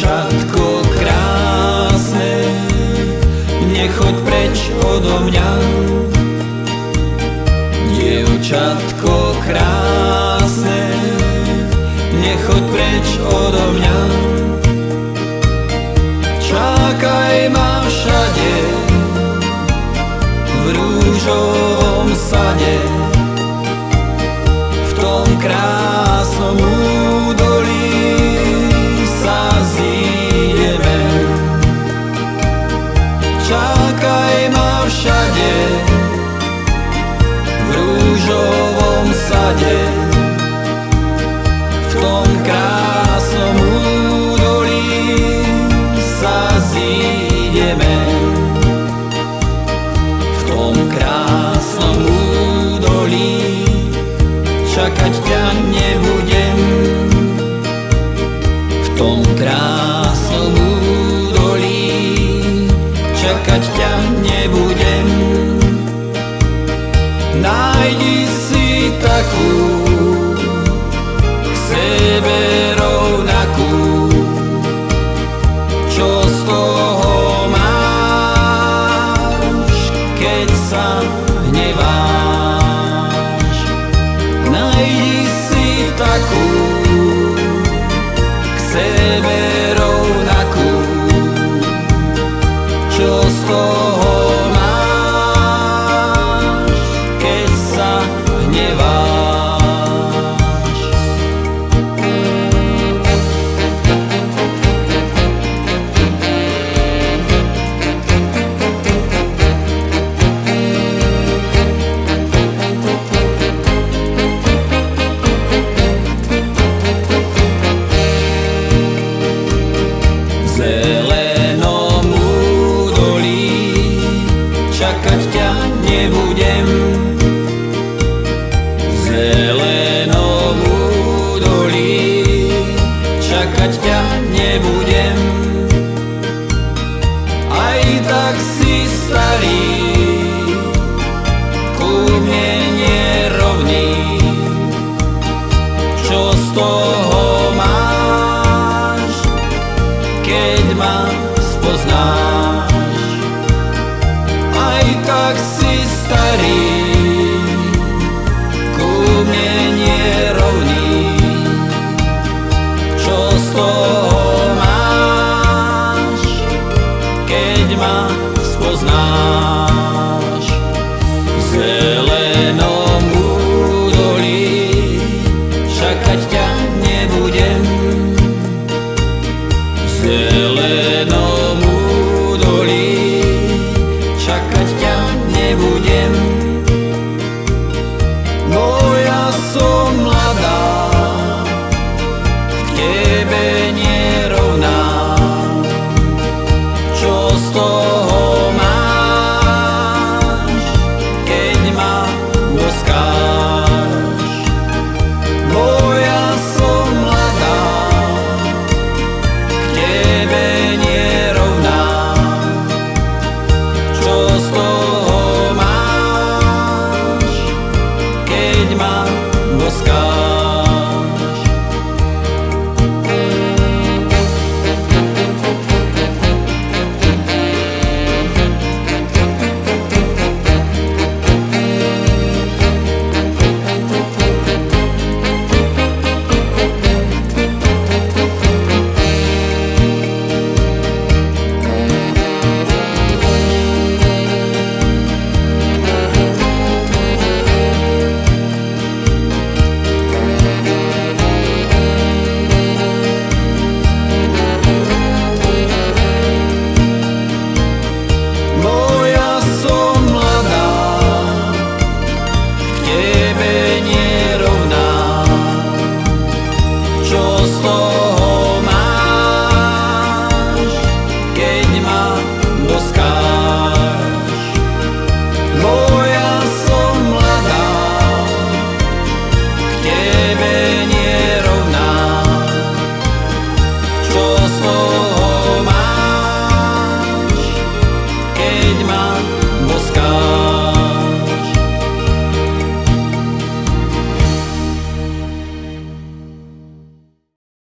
Dievčatko krásne, nechoď preč odo mňa. Dievčatko krásne, nechoď preč odo mňa. Čakaj ma všade, v rúžovom sade, v tom krásnom údolí sa zídeme. Čakaj ma všade, v rúžovom sade, v tom krásnom údolí sa zídeme. V tom krásnom údolí čakať ťa nebudem. V tom krásnom údolí čakať ťa nebudem. Nájdi si takú k sebe rovnakú, čo z toho máš, keď sa hneváš. Nájdi si takú k sebe rovnakú, čo z toho máš, keď sa hneváš. Zelenom údolí čakať ťa nebudem. Zelenom údolí čakať ťa nebudem. Aj tak si starý, ku mne nerovný, čo z toho máš, keď ma spoznáš. Aj tak si starý, ku mne nerovný, čo z toho máš, keď ma spoznáš. V zelenom údolí čakať ťa nebudem. V zelenom údolí čakať ťa nebudem. No ja som mladá, k tebe nie